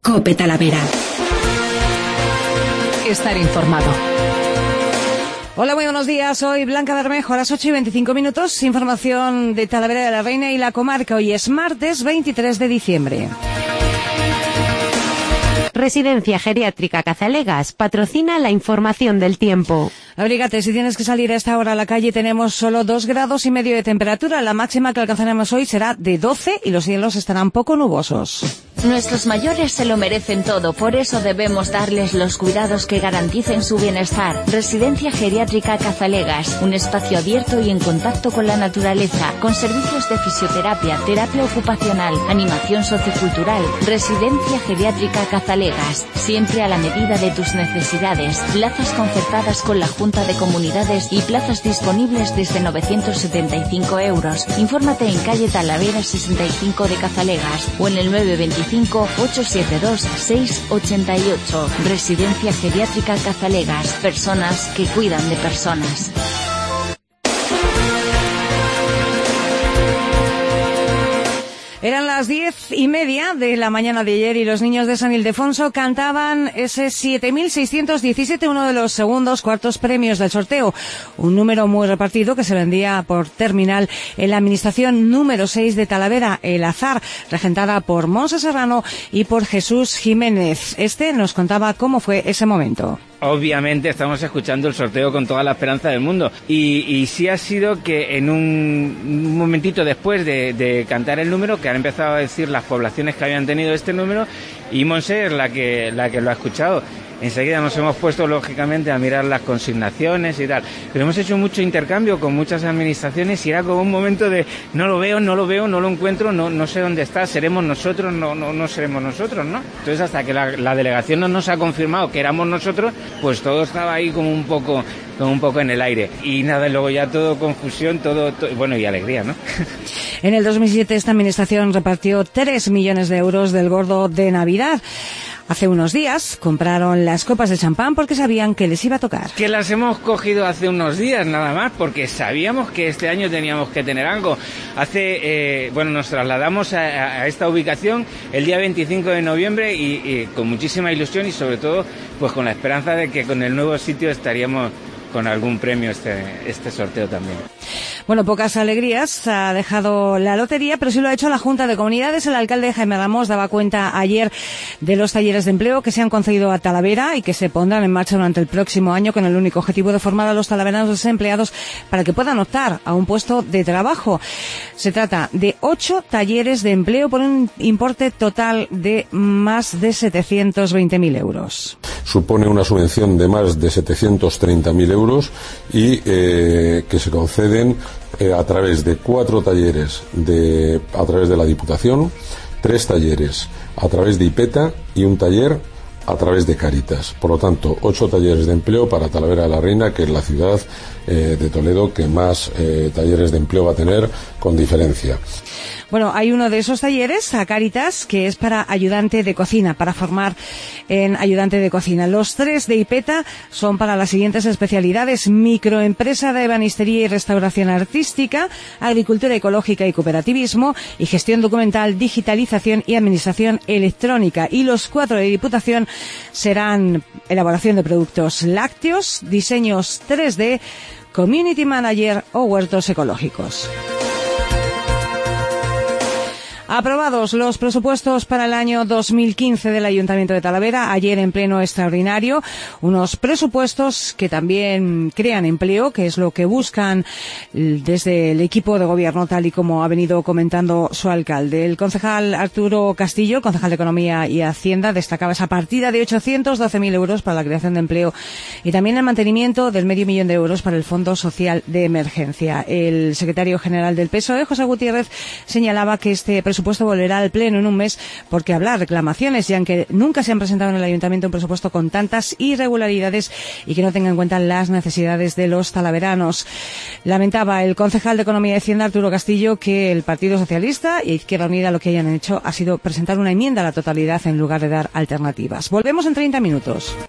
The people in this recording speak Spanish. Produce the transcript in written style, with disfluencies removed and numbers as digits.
COPE Talavera. Estar informado. Hola, muy buenos días. Soy Blanca Bermejo, a las 8:25. Información de Talavera de la Reina y la comarca. Hoy es martes 23 de diciembre. Residencia Geriátrica Cazalegas patrocina la información del tiempo. Abrígate, si tienes que salir a esta hora a la calle, tenemos solo 2,5 grados de temperatura. La máxima que alcanzaremos hoy será de 12 y los cielos estarán poco nubosos. Nuestros mayores se lo merecen todo, por eso debemos darles los cuidados que garanticen su bienestar. Residencia Geriátrica Cazalegas, un espacio abierto y en contacto con la naturaleza, con servicios de fisioterapia, terapia ocupacional, animación sociocultural. Residencia Geriátrica Cazalegas, siempre a la medida de tus necesidades. Plazas concertadas con la Junta de Comunidades y plazas disponibles desde 975 euros. Infórmate en calle Talavera 65 de Cazalegas o en el 925-872-688. Residencia Geriátrica Cazalegas. Personas que cuidan de personas. Eran las 10:30 de la mañana de ayer y los niños de San Ildefonso cantaban ese 7.617, uno de los segundos cuartos premios del sorteo. Un número muy repartido que se vendía por terminal en la administración número 6 de Talavera, El Azar, regentada por Monse Serrano y por Jesús Jiménez. Este nos contaba cómo fue ese momento. Obviamente estamos escuchando el sorteo con toda la esperanza del mundo y sí ha sido que en un momentito después de cantar el número, que han empezado a decir las poblaciones que habían tenido este número, y Monse es la que lo ha escuchado. Enseguida nos hemos puesto, lógicamente, a mirar las consignaciones y tal. Pero hemos hecho mucho intercambio con muchas administraciones y era como un momento de no lo veo, no lo encuentro, no sé dónde está, seremos nosotros, no seremos nosotros, ¿no? Entonces, hasta que la delegación no nos ha confirmado que éramos nosotros, pues todo estaba ahí como un poco en el aire. Y nada, luego ya todo confusión, todo bueno, y alegría, ¿no? En el 2007 esta administración repartió 3 millones de euros del gordo de Navidad. Hace unos días compraron las copas de champán porque sabían que les iba a tocar. Que las hemos cogido hace unos días nada más porque sabíamos que este año teníamos que tener algo. Nos trasladamos a esta ubicación el día 25 de noviembre y con muchísima ilusión y sobre todo pues con la esperanza de que con el nuevo sitio estaríamos con algún premio este sorteo también. Bueno, pocas alegrías ha dejado la lotería, pero sí lo ha hecho la Junta de Comunidades. El alcalde Jaime Ramos daba cuenta ayer de los talleres de empleo que se han concedido a Talavera y que se pondrán en marcha durante el próximo año con el único objetivo de formar a los talaveranos desempleados para que puedan optar a un puesto de trabajo. Se trata de 8 talleres de empleo por un importe total de más de 720.000 euros. Supone una subvención de más de 730.000 euros y que se conceden a través de 4 talleres a través de la Diputación, 3 talleres a través de IPETA y un taller a través de Cáritas. Por lo tanto, 8 talleres de empleo para Talavera de la Reina, que es la ciudad de Toledo que más talleres de empleo va a tener con diferencia. Bueno, hay uno de esos talleres, a Cáritas, que es para ayudante de cocina, para formar en ayudante de cocina. Los 3 de IPETA son para las siguientes especialidades: microempresa de ebanistería y restauración artística, agricultura ecológica y cooperativismo, y gestión documental, digitalización y administración electrónica. Y los 4 de Diputación serán elaboración de productos lácteos, diseños 3D, community manager o huertos ecológicos. Aprobados los presupuestos para el año 2015 del Ayuntamiento de Talavera, ayer en pleno extraordinario, unos presupuestos que también crean empleo, que es lo que buscan desde el equipo de gobierno, tal y como ha venido comentando su alcalde. El concejal Arturo Castillo, el concejal de Economía y Hacienda, destacaba esa partida de 812.000 euros para la creación de empleo y también el mantenimiento del medio millón de euros para el Fondo Social de Emergencia. El secretario general del PSOE, José Gutiérrez, señalaba que este presupuesto volverá al Pleno en un mes porque habrá reclamaciones, ya que nunca se han presentado en el Ayuntamiento un presupuesto con tantas irregularidades y que no tenga en cuenta las necesidades de los talaveranos. Lamentaba el concejal de Economía y Hacienda, Arturo Castillo, que el Partido Socialista y Izquierda Unida lo que hayan hecho ha sido presentar una enmienda a la totalidad en lugar de dar alternativas. Volvemos en 30 minutos.